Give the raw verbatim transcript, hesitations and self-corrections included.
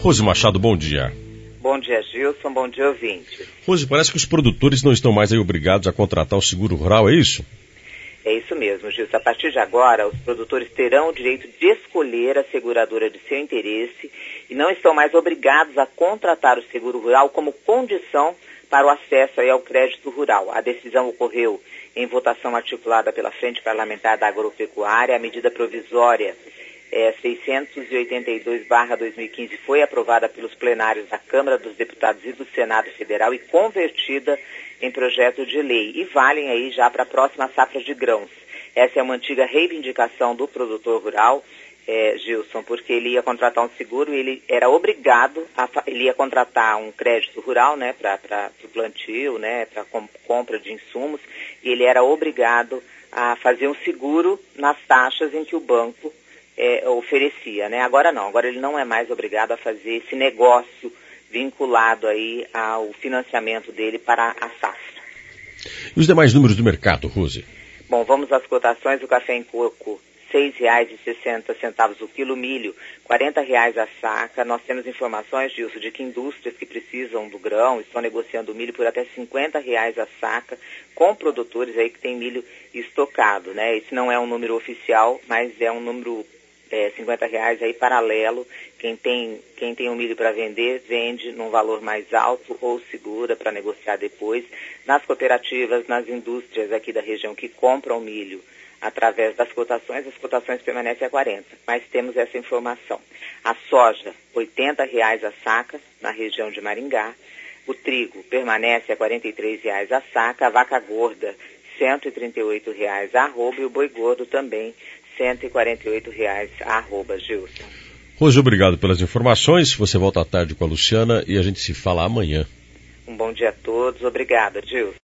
Rose Machado, bom dia. Bom dia, Gilson. Bom dia, ouvinte. Rose, parece que os produtores não estão mais aí obrigados a contratar o seguro rural, é isso? É isso mesmo, Gilson. A partir de agora, os produtores terão o direito de escolher a seguradora de seu interesse e não estão mais obrigados a contratar o seguro rural como condição para o acesso aí ao crédito rural. A decisão ocorreu em votação articulada pela Frente Parlamentar da Agropecuária. A medida provisória é, seiscentos e oitenta e dois barra dois mil e quinze foi aprovada pelos plenários da Câmara dos Deputados e do Senado Federal e convertida em projeto de lei. E valem aí já para a próxima safra de grãos. Essa é uma antiga reivindicação do produtor rural, é, Gilson, porque ele ia contratar um seguro e ele era obrigado, a, ele ia contratar um crédito rural, né, para o plantio, né, para com, compra de insumos, e ele era obrigado a fazer um seguro nas taxas em que o banco é, oferecia, né? Agora não, agora ele não é mais obrigado a fazer esse negócio vinculado aí ao financiamento dele para a safra. E os demais números do mercado, Rose? Bom, vamos às cotações. O café em coco, seis reais e sessenta centavos o quilo, milho, quarenta reais a saca. Nós temos informações, Gilson, de que indústrias que precisam do grão estão negociando o milho por até cinquenta reais a saca, com produtores aí que tem milho estocado, né? Esse não é um número oficial, mas é um número é, cinquenta reais aí paralelo. Quem tem, quem tem o milho para vender, vende num valor mais alto ou segura para negociar depois. Nas cooperativas, nas indústrias aqui da região que compram milho através das cotações, as cotações permanecem a quarenta, mas temos essa informação. A soja, oitenta reais a saca na região de Maringá. O trigo permanece a quarenta e três reais a saca. A vaca gorda, cento e trinta e oito reais a arroba, e o boi gordo também, cento e quarenta e oito reais a arroba, Gilson. Rose, obrigado pelas informações. Você volta à tarde com a Luciana e a gente se fala amanhã. Um bom dia a todos. Obrigada, Gilson.